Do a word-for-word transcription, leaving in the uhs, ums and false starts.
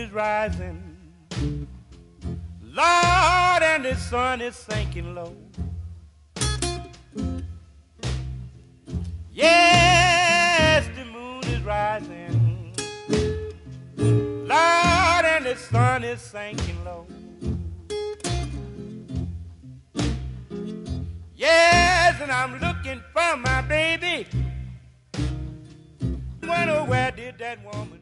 is rising, Lord, and the sun is sinking low. Yes, the moon is rising, Lord, and the sun is sinking low. Yes, and I'm looking for my baby. Wonder where did that woman